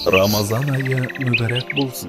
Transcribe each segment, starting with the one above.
Ramazan ayı mübarek bulsun.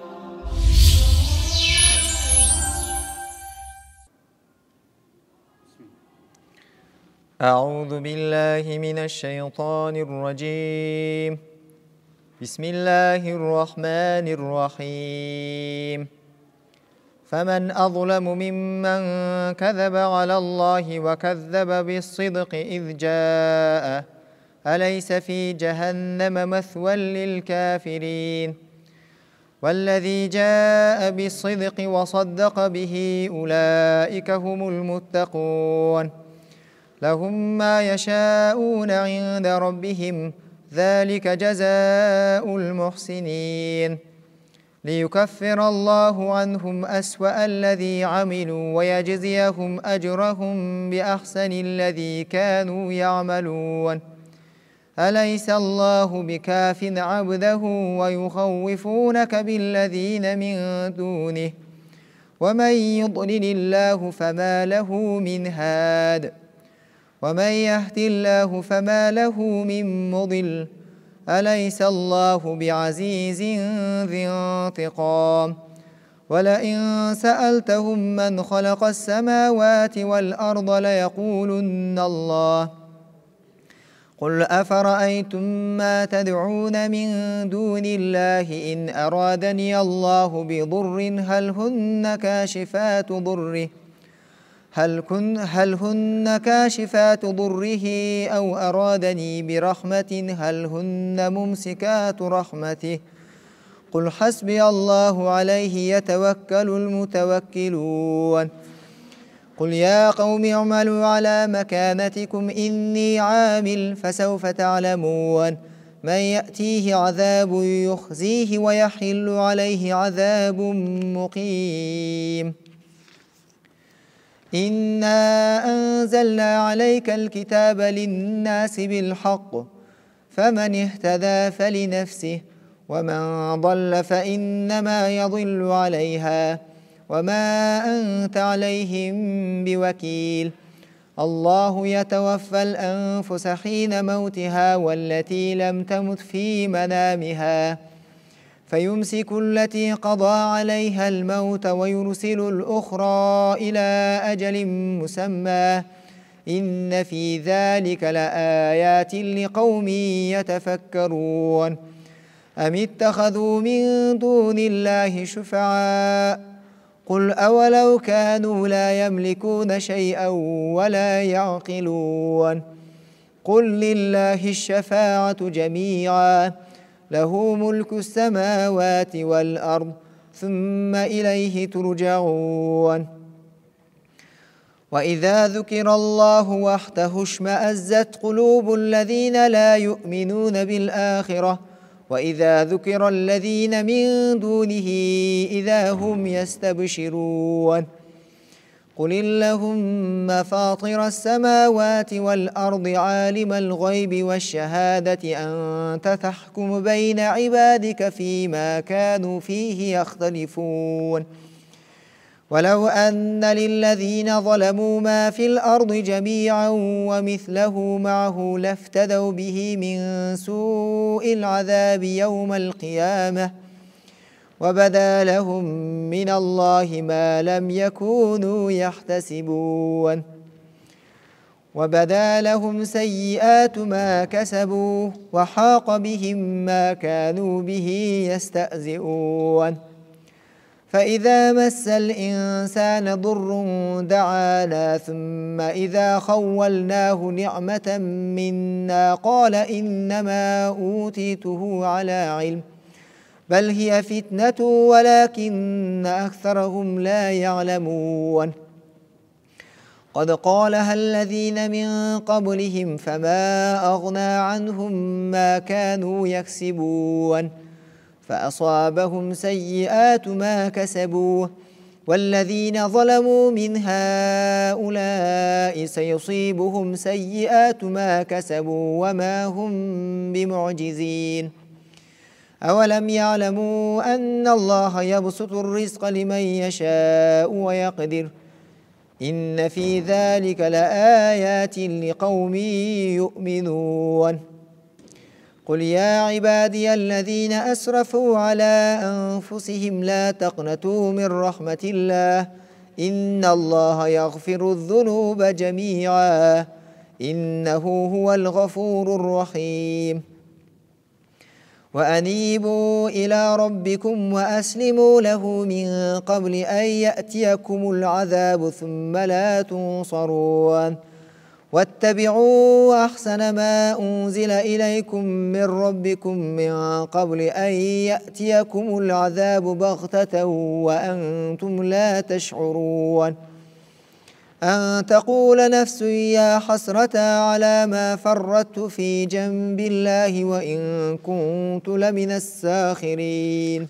أعوذ بالله من الشيطان الرجيم بسم الله الرحمن الرحيم فمن أظلم ممن كذب على الله وكذب بالصدق إذ جاءه أليس في جهنم مثوى للكافرين والذي جاء بالصدق وصدق به أولئك هم المتقون لهم ما يشاءون عند ربهم ذلك جزاء المحسنين ليكفر الله عنهم أسوأ الذي عملوا ويجزيهم أجرهم بأحسن الذي كانوا يعملون أليس الله بكاف عبده ويخوفونك بالذين من دونه ومن يضلل الله فما له من هاد ومن يهد الله فما له من مضل أليس الله بعزيز ذي انتقام ولئن سألتهم من خلق السماوات والأرض ليقولن الله قل أفرأيتم ما تدعون من دون الله إن أرادني الله بضر هل هن كاشفات ضره أو أرادني برحمة هل هن ممسكات رحمته قل حسبي الله عليه يتوكل المتوكلون قل يا قوم اعملوا على مكانتكم إني عامل فسوف تعلمون من يأتيه عذاب يخزيه ويحل عليه عذاب مقيم إنا أنزلنا عليك الكتاب للناس بالحق فمن اهتدى فلنفسه ومن ضل فإنما يضل عليها وما أنت عليهم بوكيل الله يتوفى الأنفس حين موتها والتي لم تمت في منامها فيمسك التي قضى عليها الموت ويرسل الأخرى إلى أجل مسمى إن في ذلك لآيات لقوم يتفكرون أم اتخذوا من دون الله شفعاء قل أولو كانوا لا يملكون شيئا ولا يعقلون قل لله الشفاعة جميعا له ملك السماوات والأرض ثم إليه ترجعون وإذا ذكر الله وحده اشمأزت قلوب الذين لا يؤمنون بالآخرة وإذا ذكر الذين من دونه إذا هم يستبشرون قل اللهم فاطر السماوات والأرض عالم الغيب والشهادة أنت تحكم بين عبادك فيما كانوا فيه يختلفون ولو أن للذين ظلموا ما في الأرض جميعا ومثله معه لافتدوا به من سوء العذاب يوم القيامة وبدا لهم من الله ما لم يكونوا يحتسبون وبدا لهم سيئات ما كسبوا وحاق بهم ما كانوا به يستهزئون فإذا مس الإنسان ضر دعانا ثم إذا خولناه نعمة منا قال إنما أوتيته على علم بل هي فتنة ولكن أكثرهم لا يعلمون قد قالها الذين من قبلهم فما أغنى عنهم ما كانوا يكسبون فأصابهم سيئات ما كسبوا والذين ظلموا من هؤلاء سيصيبهم سيئات ما كسبوا وما هم بمعجزين أولم يعلموا أن الله يبسط الرزق لمن يشاء ويقدر إن في ذلك لآيات لقوم يؤمنون قل يا عبادي الذين أسرفوا على أنفسهم لا تقنطوا من رحمة الله إن الله يغفر الذنوب جميعا إنه هو الغفور الرحيم وأنيبوا إلى ربكم وأسلموا له من قبل أن يأتيكم العذاب ثم لا تنصرون واتبعوا أحسن ما أنزل إليكم من ربكم من قبل أن يأتيكم العذاب بغتة وأنتم لا تشعرون أن تقول نفس يا حسرة على ما فرطت في جنب الله وإن كنت لمن الساخرين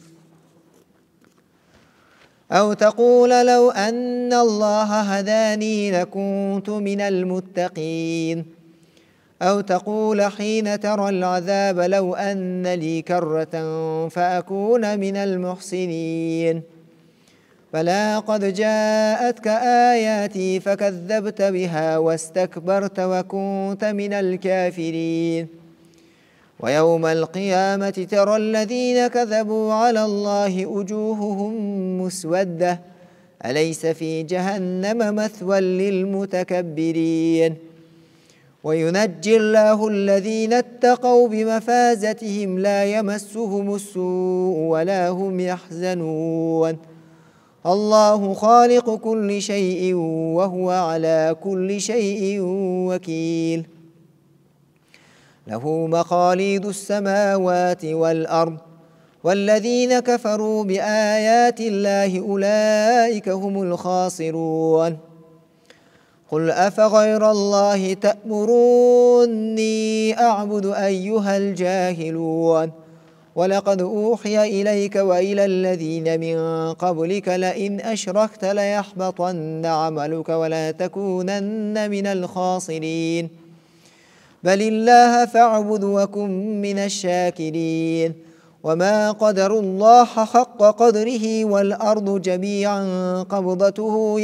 أو تقول لو أن الله هداني لكنت من المتقين أو تقول حين ترى العذاب لو أن لي كرة فأكون من المحسنين بلى قد جاءتك آياتي فكذبت بها واستكبرت وكنت من الكافرين ويوم القيامة ترى الذين كذبوا على الله وجوههم مسودة أليس في جهنم مثوى للمتكبرين وينجي الله الذين اتقوا بمفازتهم لا يمسهم السوء ولا هم يحزنون الله خالق كل شيء وهو على كل شيء وكيل له مقاليد السماوات والأرض والذين كفروا بآيات الله أولئك هم الخاسرون قل أفغير الله تأمروني أعبد أيها الجاهلون ولقد أوحي إليك وإلى الذين من قبلك لئن أشركت ليحبطن عملك ولا تكونن من الخاسرين بل الله فاعبد وكن من الشاكرين وما قدروا الله حق قدره والأرض جميعا قبضته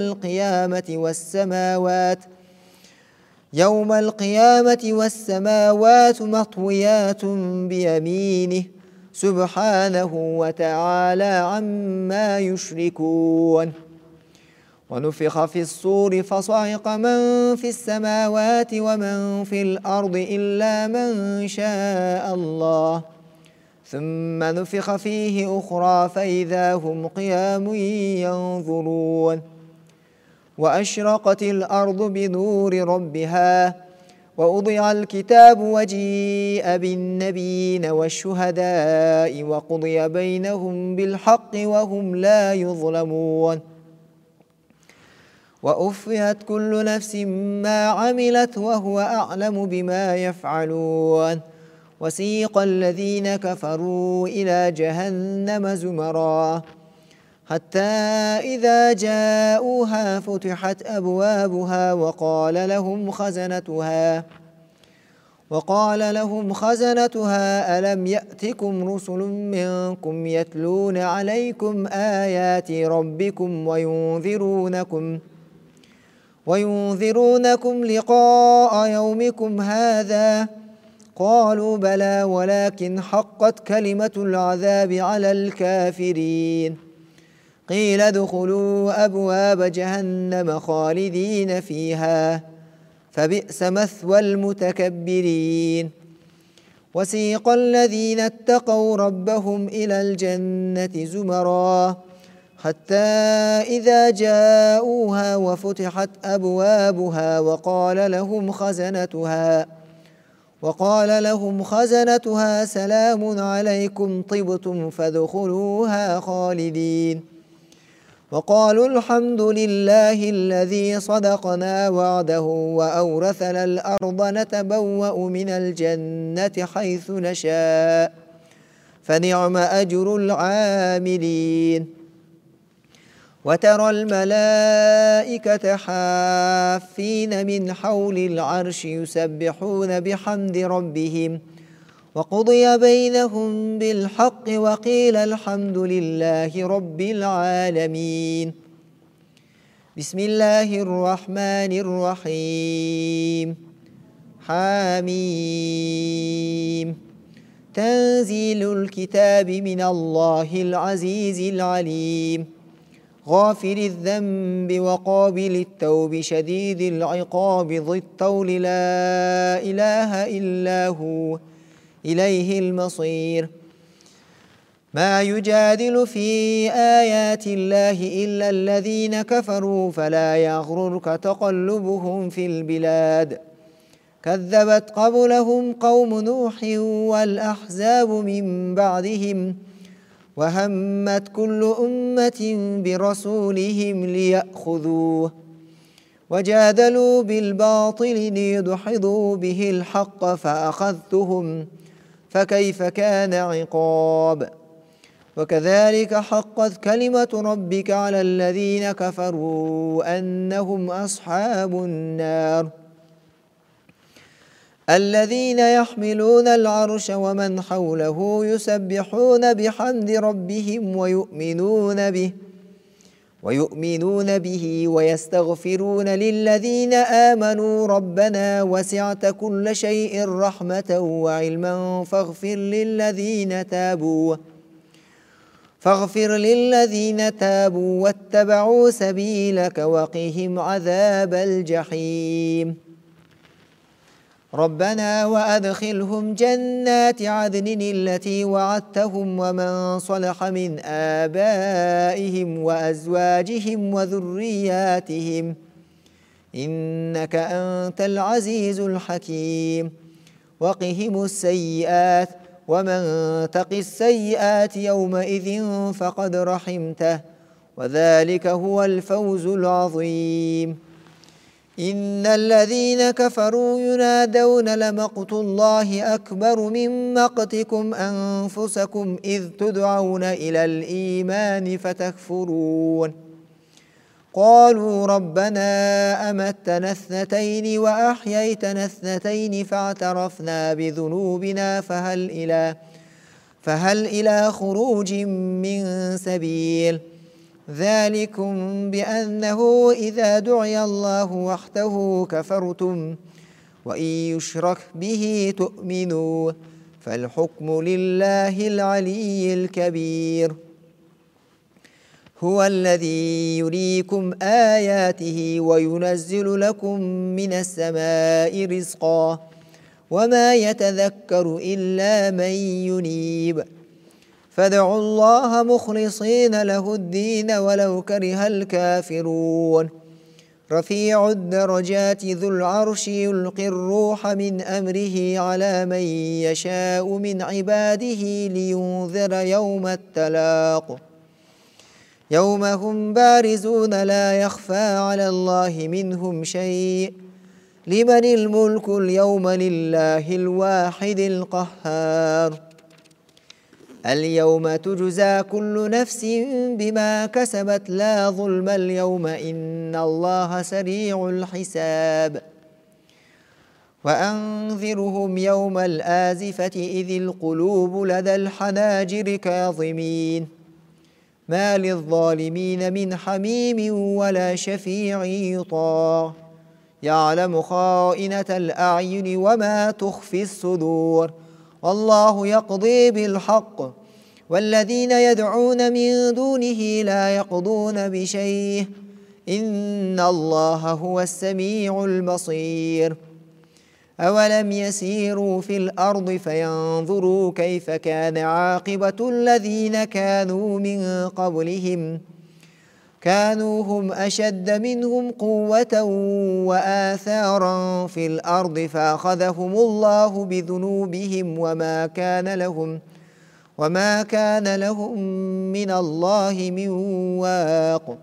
يوم القيامة والسماوات مطويات بيمينه سبحانه وتعالى عما يشركون ونفخ في الصور فصعق من في السماوات ومن في الأرض إلا من شاء الله ثم نفخ فيه أخرى فإذا هم قيام ينظرون وأشرقت الأرض بنور ربها ووضع الكتاب وجيء بالنبيين والشهداء وقضي بينهم بالحق وهم لا يظلمون وأوفيت كل نفس ما عملت وهو أعلم بما يفعلون وسيق الذين كفروا إلى جهنم زمرا حتى إذا جاءوها فتحت أبوابها وقال لهم خزنتها ألم يأتكم رسل منكم يتلون عليكم آيات ربكم وينذرونكم لقاء يومكم هذا قالوا بلى ولكن حقت كلمة العذاب على الكافرين قيل ادخلوا أبواب جهنم خالدين فيها فبئس مثوى المتكبرين وسيق الذين اتقوا ربهم إلى الجنة زمرا حتى إذا جاءوها وفتحت أبوابها وقال لهم خزنتها سلام عليكم طبتم فادخلوها خالدين وقالوا الحمد لله الذي صدقنا وعده وأورثنا الأرض نتبوأ من الجنة حيث نشاء فنعم أجر العاملين وترى الملائكة حافين من حول العرش يسبحون بحمد ربهم وقضي بينهم بالحق وقيل الحمد لله رب العالمين بسم الله الرحمن الرحيم حميم تنزيل الكتاب من الله العزيز العليم غافر الذنب وقابل التوب شديد العقاب ذي الطول لا إله إلا هو إليه المصير ما يجادل في آيات الله إلا الذين كفروا فلا يغررك تقلبهم في البلاد كذبت قبلهم قوم نوح والأحزاب من بعدهم وهمت كل أمة برسولهم ليأخذوه وجادلوا بالباطل ليدحضوا به الحق فأخذتهم فكيف كان عقاب وكذلك حقت كلمة ربك على الذين كفروا أنهم أصحاب النار الذين يحملون العرش ومن حوله يسبحون بحمد ربهم ويؤمنون به ويستغفرون للذين آمنوا ربنا وسعت كل شيء رحمة وعلما فاغفر للذين تابوا واتبعوا سبيلك وقهم عذاب الجحيم ربنا وأدخلهم جنات عدن التي وعدتهم ومن صلح من آبائهم وأزواجهم وذرياتهم إنك أنت العزيز الحكيم وقهم السيئات ومن تق السيئات يومئذ فقد رحمته وذلك هو الفوز العظيم إن الذين كفروا ينادون لمقت الله أكبر من مقتكم أنفسكم إذ تدعون إلى الإيمان فتكفرون قالوا ربنا أمتنا اثنتين وأحييتنا اثنتين فاعترفنا بذنوبنا فهل إلى خروج من سبيل ذلكم بأنه إذا دعي الله وحده كفرتم وإن يشرك به تؤمنوا فالحكم لله العلي الكبير هو الذي يريكم آياته وينزل لكم من السماء رزقا وما يتذكر إلا من ينيب فادعوا الله مخلصين له الدين ولو كره الكافرون رفيع الدرجات ذو العرش يلقي الروح من أمره على من يشاء من عباده لينذر يوم التلاق يوم هم بارزون لا يخفى على الله منهم شيء لمن الملك اليوم لله الواحد القهار اليوم تجزى كل نفس بما كسبت لا ظلم اليوم إن الله سريع الحساب وأنذرهم يوم الآزفة إذ القلوب لدى الحناجر كاظمين ما للظالمين من حميم ولا شفيع يطاع يعلم خائنة الأعين وما تخفي الصدور والله يقضي بالحق والذين يدعون من دونه لا يقضون بشيء إن الله هو السميع البصير أولم يسيروا في الأرض فينظروا كيف كان عاقبة الذين كانوا من قبلهم كانوا هم أشد منهم قوة وآثارا في الأرض فأخذهم الله بذنوبهم وما كان لهم من الله من واق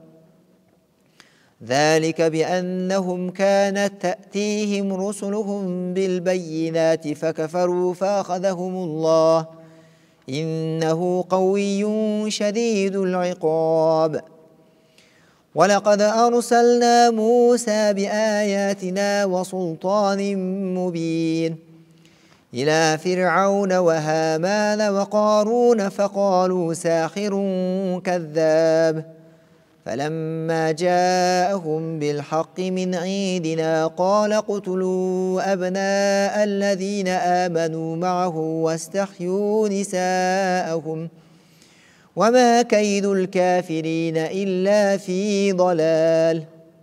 ذلك بأنهم كانت تأتيهم رسلهم بالبينات فكفروا فأخذهم الله إنه قوي شديد العقاب ولقد أرسلنا موسى بآياتنا وسلطان مبين إلى فرعون وهامان وقارون فقالوا ساحر كذاب فلما جاءهم بالحق من عندنا قال اقتلوا أبناء الذين آمنوا معه واستحيوا نساءهم وما كيد الكافرين إلا في ضلال.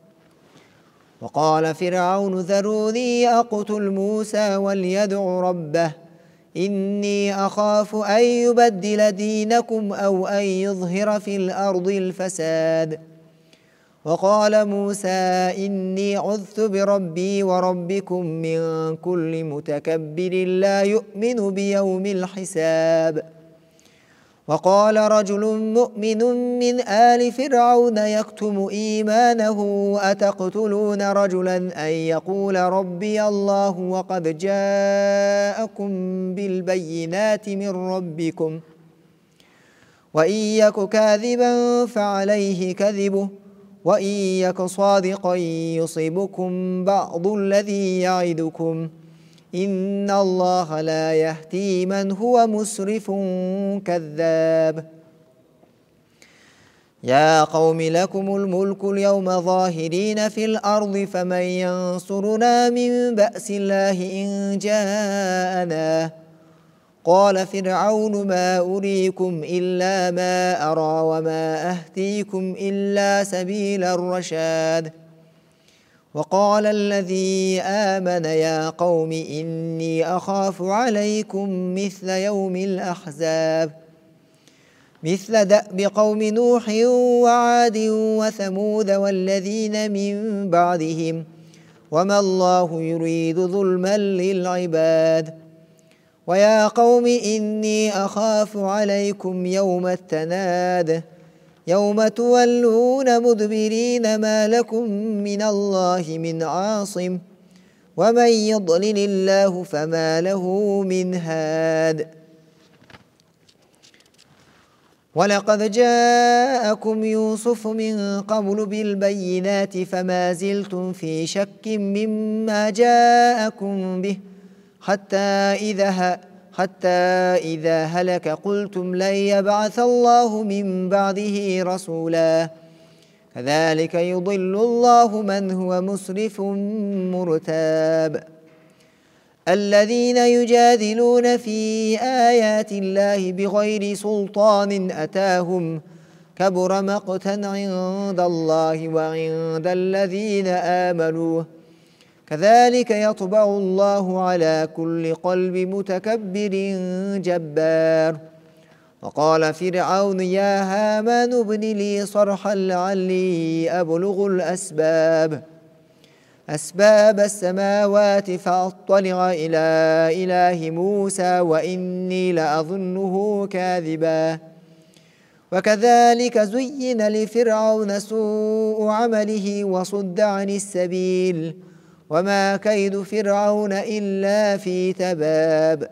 وقال فرعون ذروني أقتل موسى وليدع ربه إني أخاف أن يبدل دينكم أو أن يظهر في الأرض الفساد. وقال موسى إني عذت بربي وربكم من كل متكبر لا يؤمن بيوم الحساب. وقال رجل مؤمن من آل فرعون يكتم إيمانه أتقتلون رجلا أن يقول ربي الله وقد جاءكم بالبينات من ربكم وإن يك كاذبا فعليه كذبه وإن يك صادقا يصبكم بعض الذي يعدكم إن الله لا يهدي من هو مسرف كذاب. يا قوم لكم الملك اليوم ظاهرين في الأرض فمن ينصرنا من بأس الله إن جاءنا. قال فرعون ما أريكم إلا ما أرى وما أهديكم إلا سبيل الرشاد. وقال الذي آمن يا قوم إني أخاف عليكم مثل يوم الأحزاب مثل دأب قوم نوح وعاد وثمود والذين من بعدهم وما الله يريد ظلما للعباد. ويا قوم إني أخاف عليكم يوم التناد يوم تولون مدبرين ما لكم من الله من عاصم ومن يضلل الله فما له من هاد. ولقد جاءكم يوسف من قبل بالبينات فما زلتم في شك مما جاءكم به حتى إذا هلك قلتم لن يبعث الله من بعده رسولا كذلك يضل الله من هو مسرف مرتاب. الذين يجادلون في آيات الله بغير سلطان أتاهم كبر مقتا عند الله وعند الذين آمنوا كذلك يطبع الله على كل قلب متكبر جبار. وقال فرعون يا هامان ابن لي صرحا لعلي أبلغ أسباب السماوات فأطلع إلى إله موسى وإني لأظنه كاذبا. وكذلك زين لفرعون سوء عمله وصد عن السبيل وما كيد فرعون إلا في تباب.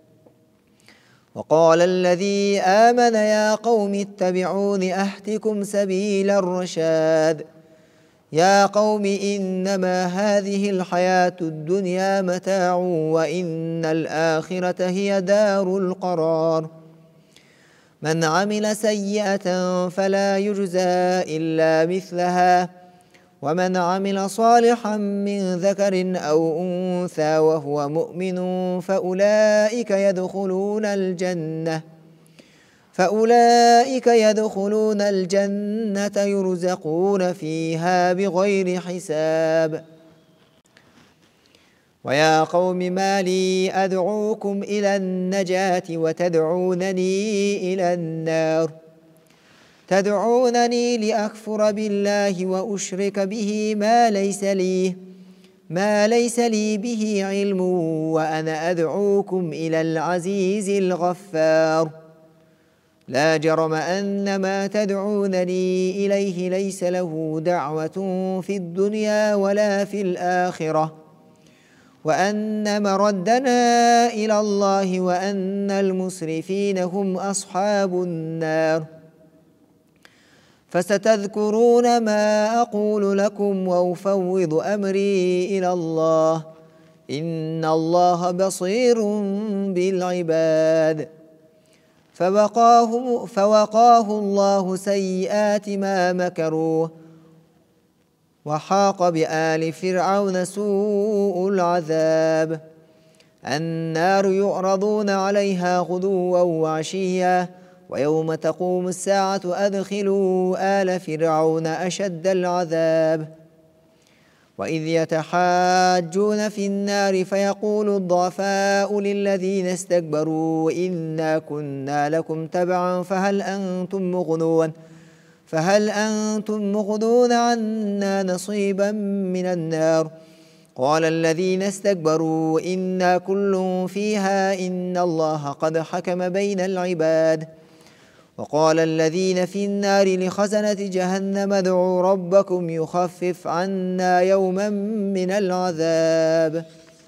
وقال الذي آمن يا قوم اتبعون أهدكم سبيل الرشاد. يا قوم إنما هذه الحياة الدنيا متاع وإن الآخرة هي دار القرار. من عمل سيئة فلا يجزى إلا مثلها ومن عمل صالحا من ذكر أو أنثى وهو مؤمن فأولئك يدخلون الجنة يرزقون فيها بغير حساب. ويا قوم ما لي أدعوكم إلى النجاة وتدعونني إلى النار تدعونني لأكفر بالله وأشرك به ما ليس لي به علم وأنا أدعوكم إلى العزيز الغفار. لا جرم أن ما تدعونني إليه ليس له دعوة في الدنيا ولا في الآخرة وأن مردنا إلى الله وأن المسرفين هم أصحاب النار. فستذكرون ما أقول لكم وأفوض أمري إلى الله إن الله بصير بالعباد. فوقاه الله سيئات ما مكروا وحاق بآل فرعون سوء العذاب النار يعرضون عليها غدوا وعشيا ويوم تقوم الساعة أدخلوا آل فرعون أشد العذاب وإذ يتحاجون في النار فيقول الضعفاء للذين استكبروا إنا كنا لكم تبعا فهل أنتم مغنون عنا نصيبا من النار قال الذين استكبروا إنا كل فيها إن الله قد حكم بين العباد وقال الذين في النار لخزنة جهنم ادعوا ربكم يخفف عنا يوما من العذاب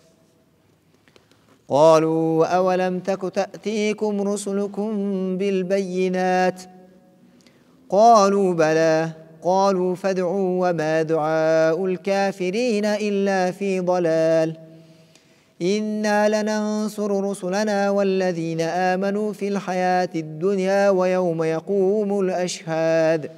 قالوا أولم تك تأتيكم رسلكم بالبينات قالوا بلى قالوا فادعوا وما دعاء الكافرين إلا في ضلال إنا لننصر رسلنا والذين آمنوا في الحياة الدنيا ويوم يقوم الأشهاد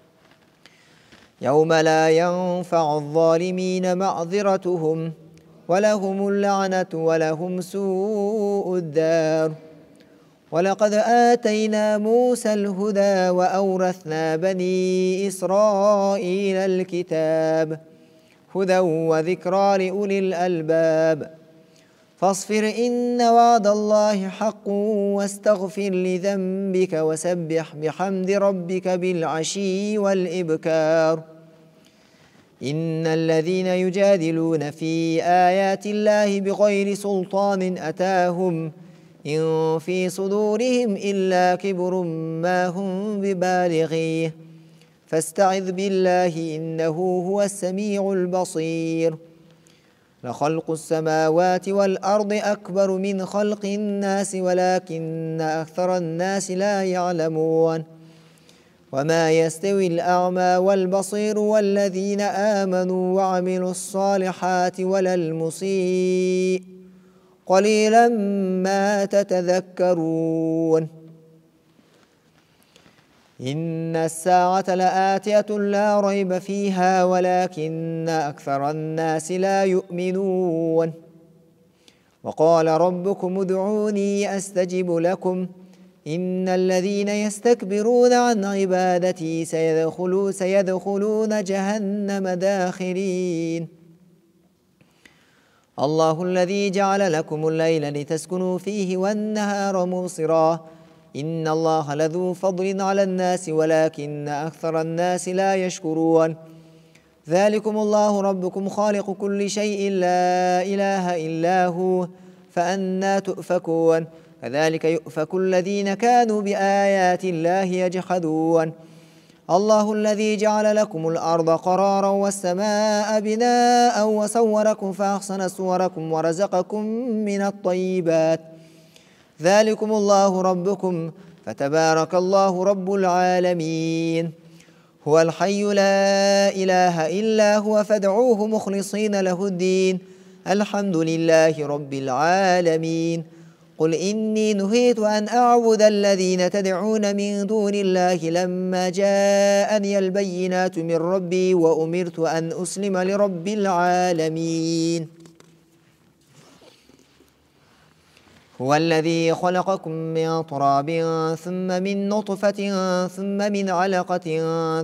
يوم لا ينفع الظالمين معذرتهم ولهم اللعنة ولهم سوء الدار ولقد آتينا موسى الهدى وأورثنا بني إسرائيل الكتاب هدى وذكرى لأولي الألباب فاصفر إن وعد الله حق واستغفر لذنبك وسبح بحمد ربك بالعشي والإبكار إن الذين يجادلون في آيات الله بغير سلطان أتاهم إن في صدورهم إلا كبر ما هم ببالغيه فاستعذ بالله إنه هو السميع البصير لخلق السماوات والأرض أكبر من خلق الناس ولكن أكثر الناس لا يعلمون وما يستوي الأعمى والبصير والذين آمنوا وعملوا الصالحات ولا المسيء قليلا ما تتذكرون إن الساعة لآتية لا ريب فيها ولكن أكثر الناس لا يؤمنون وقال ربكم ادعوني أستجب لكم إن الذين يستكبرون عن عبادتي سيدخلون جهنم داخرين الله الذي جعل لكم الليل لتسكنوا فيه والنهار مبصرا إن الله لذو فضل على الناس ولكن أكثر الناس لا يشكرون ذلكم الله ربكم خالق كل شيء لا إله إلا هو فأنى تؤفكون كذلك يؤفك الذين كانوا بآيات الله يجحدون الله الذي جعل لكم الأرض قرارا والسماء بناء وصوركم فأحسن صوركم ورزقكم من الطيبات ذلكم الله ربكم فتبارك الله رب العالمين هو الحي لا إله إلا هو فادعوه مخلصين له الدين الحمد لله رب العالمين قل إني نهيت أن أعبد الذين تدعون من دون الله لما جاءني البينات من ربي وأمرت أن أسلم لرب العالمين هو الذي خلقكم من تراب ثم من نطفة ثم من علقة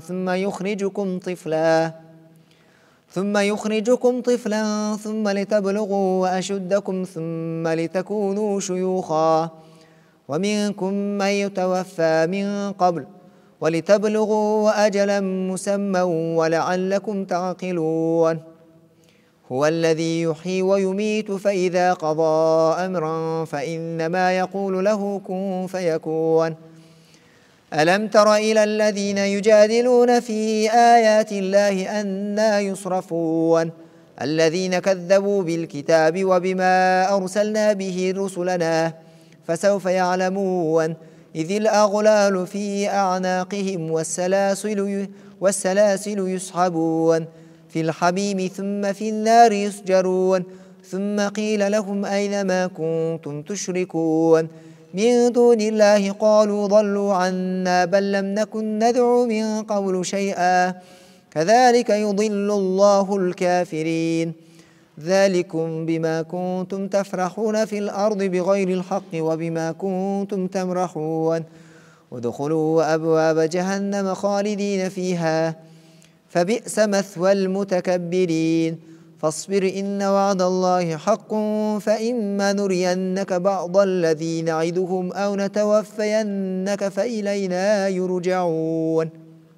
ثم يخرجكم طفلا ثم لتبلغوا أشدكم ثم لتكونوا شيوخا ومنكم من يتوفى من قبل ولتبلغوا أجلا مسمى ولعلكم تعقلون هو الذي يحيي ويميت فإذا قضى أمرا فإنما يقول له كن فيكون ألم تر إلى الذين يجادلون في آيات الله أنى يصرفون الذين كذبوا بالكتاب وبما أرسلنا به رسلنا فسوف يعلمون إذ الأغلال في أعناقهم والسلاسل يسحبون في الحميم ثم في النار يسجرون ثم قيل لهم أين ما كنتم تشركون من دون الله قالوا ضلوا عنا بل لم نكن ندعو من قبل شيئا كذلك يضل الله الكافرين ذلكم بما كنتم تفرحون في الأرض بغير الحق وبما كنتم تمرحون ودخلوا أبواب جهنم خالدين فيها فبئس مثوى المتكبرين فاصبر إن وعد الله حق فإما نرينك بعض الذي نعدهم أو نتوفينك فإلينا يرجعون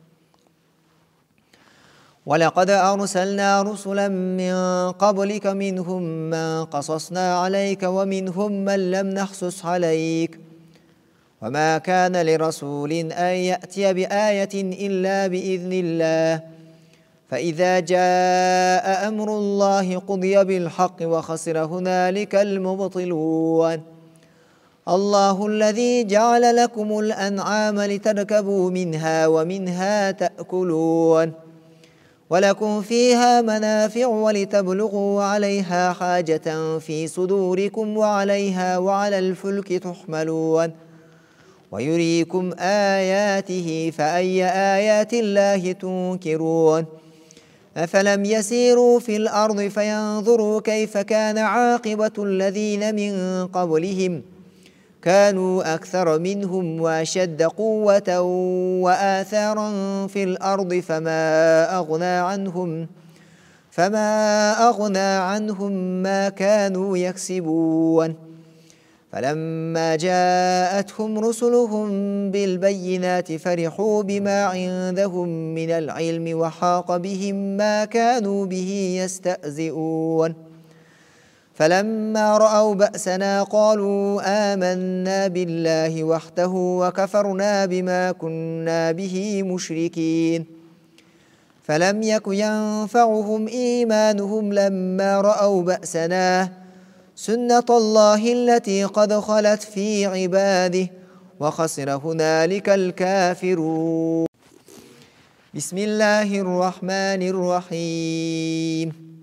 ولقد أرسلنا رسلا من قبلك منهم من قصصنا عليك ومنهم من لم نقصص عليك وما كان لرسول أن يأتي بآية إلا بإذن الله فإذا جاء أمر الله قضي بالحق وخسر هنالك المبطلون الله الذي جعل لكم الأنعام لتركبوا منها ومنها تأكلون ولكم فيها منافع ولتبلغوا عليها حاجة في صدوركم وعليها وعلى الفلك تحملون ويريكم آياته فأي آيات الله تنكرون أفلم يسيروا في الأرض فينظروا كيف كان عاقبة الذين من قبلهم كانوا أكثر منهم وأشد قوة وآثارا في الأرض فما أغنى عنهم ما كانوا يكسبون فلما جاءتهم رسلهم بالبينات فرحوا بما عندهم من العلم وحاق بهم ما كانوا به يستهزئون فلما رأوا بأسنا قالوا آمنا بالله وحده وكفرنا بما كنا به مشركين فلم يك ينفعهم إيمانهم لما رأوا بأسنا سنة الله التي قد خلت في عباده وخسر هنالك الكافرون بسم الله الرحمن الرحيم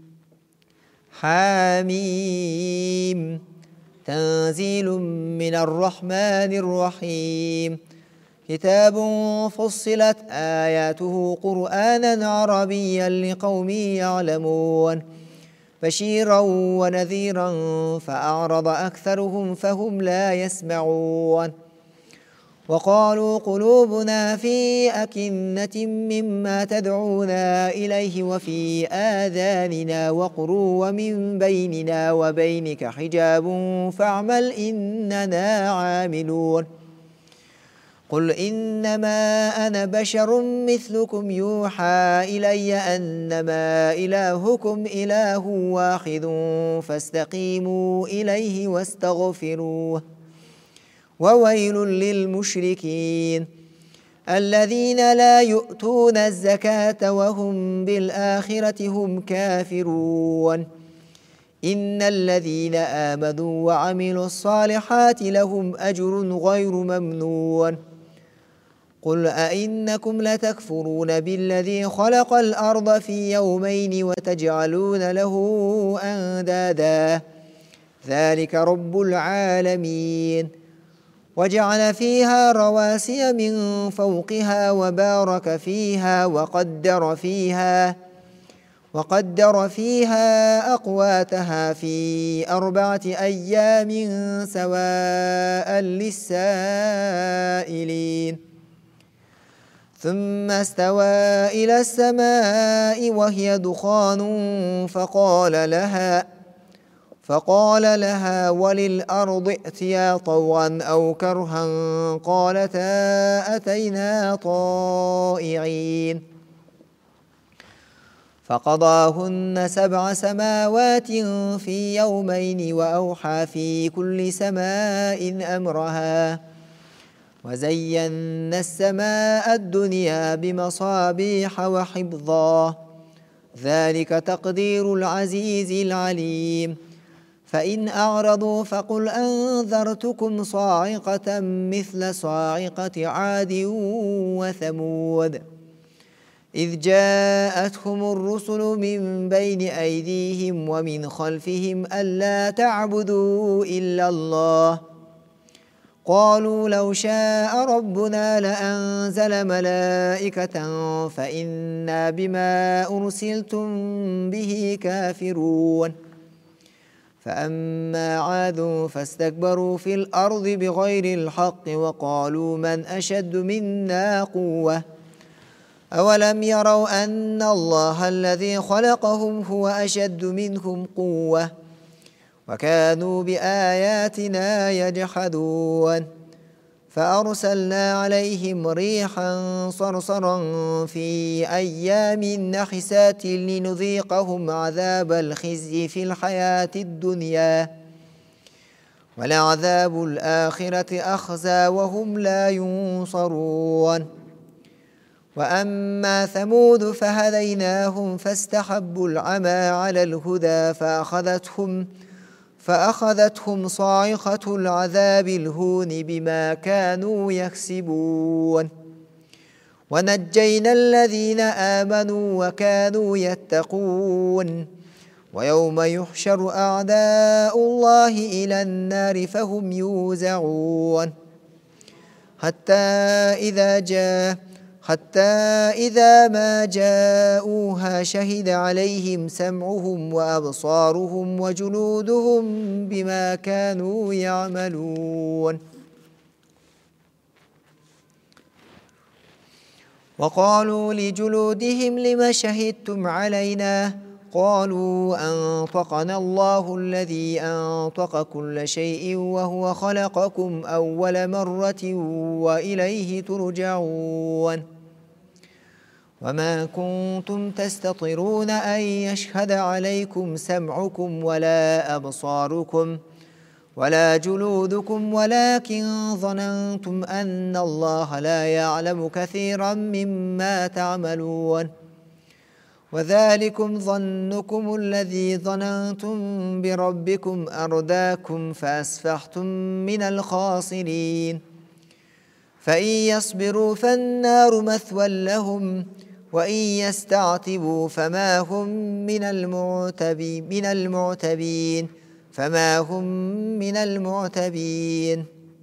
حاميم تنزيل من الرحمن الرحيم كتاب فصلت آياته قرآنا عربيا لقوم يعلمون بشيرا ونذيرا فأعرض أكثرهم فهم لا يسمعون وقالوا قلوبنا في أكنة مما تدعونا إليه وفي آذاننا وقر ومن بيننا وبينك حجاب فاعمل إننا عاملون قل إنما أنا بشر مثلكم يوحى إلي أنما إلهكم إله واحد فاستقيموا إليه واستغفروه وويل للمشركين الذين لا يؤتون الزكاة وهم بالآخرة هم كافرون إن الذين آمنوا وعملوا الصالحات لهم أجر غير ممنون قل أئنكم لتكفرون بالذي خلق الأرض في يومين وتجعلون له أندادا ذلك رب العالمين وجعل فيها رواسي من فوقها وبارك فيها وقدر فيها أقواتها في 4 أيام سواء للسائلين ثم استوى إلى السماء وهي دخان فقال لها وللأرض ائتيا طوعا أو كرها قالتا أتينا طائعين فقضاهن 7 سماوات في يومين وأوحى في كل سماء أمرها وزينا السماء الدنيا بمصابيح وحفظا ذلك تقدير العزيز العليم فإن أعرضوا فقل أنذرتكم صاعقة مثل صاعقة عاد وثمود إذ جاءتهم الرسل من بين أيديهم ومن خلفهم ألا تعبدوا إلا الله قالوا لو شاء ربنا لأنزل ملائكة فإنا بما أرسلتم به كافرون فأما عاد فاستكبروا في الأرض بغير الحق وقالوا من أشد منا قوة أولم يروا أن الله الذي خلقهم هو أشد منهم قوة وكانوا بآياتنا يجحدون فأرسلنا عليهم ريحا صرصرا في أيام نحسات لنذيقهم عذاب الخزي في الحياة الدنيا ولعذاب الآخرة أخزى وهم لا ينصرون وأما ثمود فهديناهم فاستحبوا العمى على الهدى فأخذتهم صاعقة العذاب الهون بما كانوا يكسبون ونجينا الذين آمنوا وكانوا يتقون ويوم يحشر أعداء الله إلى النار فهم يوزعون حتى إذا ما جاءوها شهد عليهم سمعهم وأبصارهم وجلودهم بما كانوا يعملون وقالوا لجلودهم لم شهدتم علينا قالوا أنطقنا الله الذي أنطق كل شيء وهو خلقكم أول مرة وإليه ترجعون وما كنتم تستطيعون أن يشهد عليكم سمعكم ولا أبصاركم ولا جلودكم ولكن ظننتم أن الله لا يعلم كثيرا مما تعملون وذلكم ظنكم الذي ظننتم بربكم أرداكم فأصبحتم من الخاسرين فإن يصبروا فالنار مثوى لهم وإن يستعتبوا فما هم من المعتبين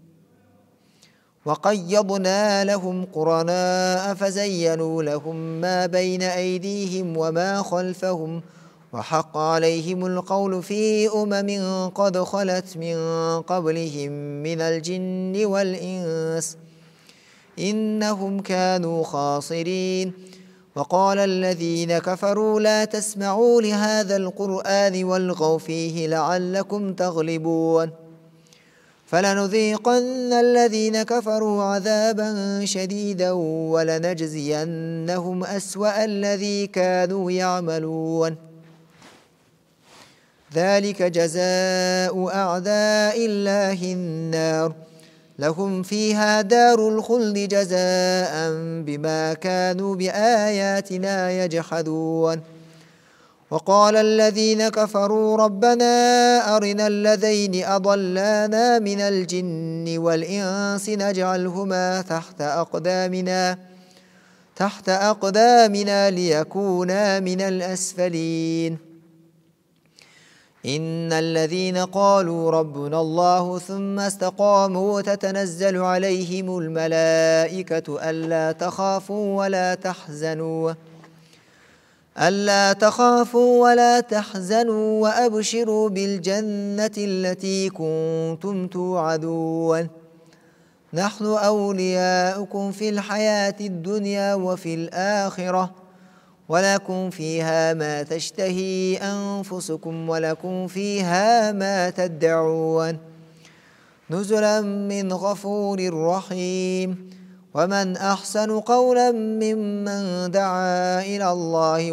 وقيضنا لهم قرناء فزينوا لهم ما بين أيديهم وما خلفهم وحق عليهم القول في قد خلت من قبلهم من الجن والإنس إنهم كانوا خاسرين وقال الذين كفروا لا تسمعوا لهذا القرآن والغوا فيه لعلكم تغلبون فلنذيقن الذين كفروا عذابا شديدا ولنجزينهم أسوأ الذي كانوا يعملون ذلك جزاء أعداء الله النار لهم فيها دار الخلد جزاء بما كانوا بآياتنا يجحدون وقال الذين كفروا ربنا أرنا الذين أضلانا من الجن والإنس نجعلهما تحت أقدامنا ليكونا من الأسفلين إن الذين قالوا ربنا الله ثم استقاموا تتنزل عليهم الملائكة ألا تخافوا ولا تحزنوا وأبشروا بالجنة التي كنتم توعدون نحن أولياؤكم في الحياة الدنيا وفي الآخرة ولكم فيها ما تشتهي أنفسكم ولكم فيها ما تدعون نزلا من غفور رحيم ومن أحسن قولا ممن دعا إلى الله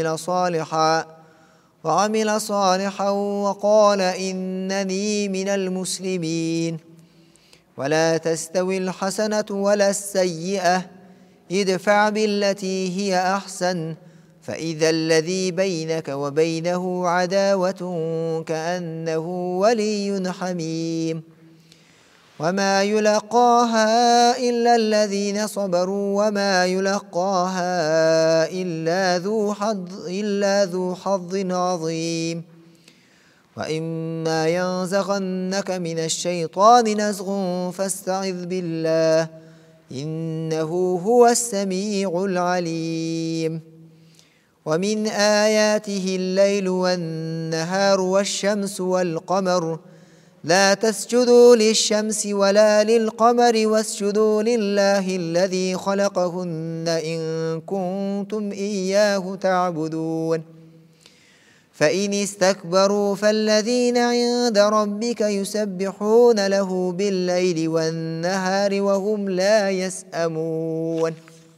وعمل صالحا وقال إنني من المسلمين ولا تستوي الحسنة ولا السيئة ادفع بالتي هي أحسن فإذا الذي بينك وبينه عداوة كأنه ولي حميم وما يلقاها إلا الذين صبروا وما يلقاها إلا ذو حظ عظيم وإما ينزغنك من الشيطان نزغ فاستعذ بالله إنه هو السميع العليم ومن آياته الليل والنهار والشمس والقمر لا تسجدوا للشمس ولا للقمر واسجدوا لله الذي خلقهن إن كنتم إياه تعبدون فإن استكبروا فالذين عند ربك يسبحون له بالليل والنهار وهم لا يسأمون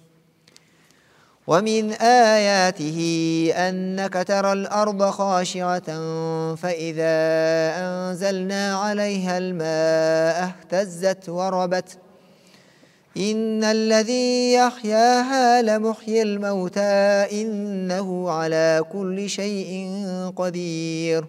ومن آياته أنك ترى الأرض خاشعة فإذا أنزلنا عليها الماء اهتزت وربت إن الذي يحياها لمحيي الموتى إنه على كل شيء قدير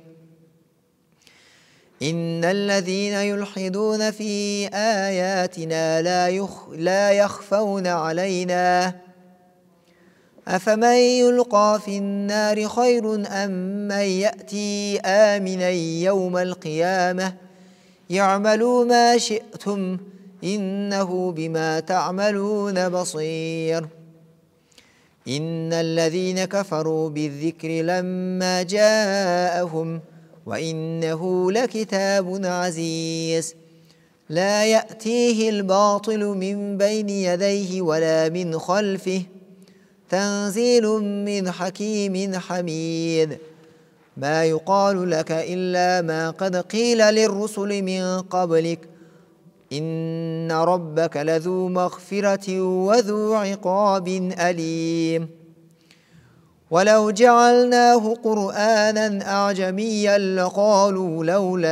إن الذين يلحدون في آياتنا لا يخفون علينا أفمن يلقى في النار خير أم من يأتي آمنا يوم القيامة يعملوا ما شئتم إنه بما تعملون بصير إن الذين كفروا بالذكر لما جاءهم وإنه لكتاب عزيز لا يأتيه الباطل من بين يديه ولا من خلفه تنزيل من حكيم حميد ما يقال لك إلا ما قد قيل للرسل من قبلك إن ربك لذو مغفرة وذو عقاب أليم ولو جعلناه قرآنا أعجميا لقالوا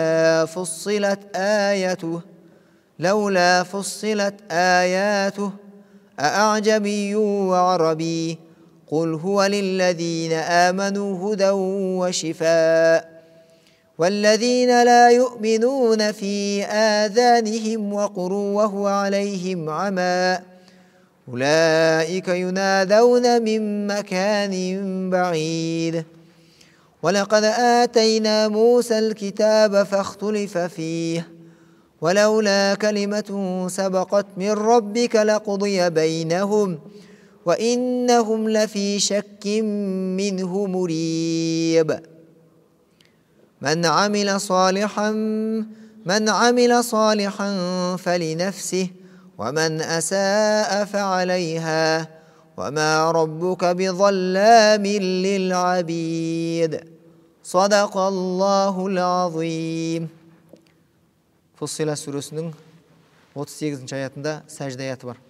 لولا فصلت آياته أأعجمي وعربي قل هو للذين آمنوا هدى وشفاء والذين لا يؤمنون في آذانهم وقر وهو عليهم عمى أولئك ينادون من مكان بعيد ولقد آتينا موسى الكتاب فاختلف فيه ولولا كلمة سبقت من ربك لقضي بينهم وإنهم لفي شك منه مريب من عمل صالحا فلنفسه ومن أساء فعليها وما ربك بظلام للعبيد صدق الله العظيم. Fussilat surəsinin 38-ci ayətində səcdə ayəti var.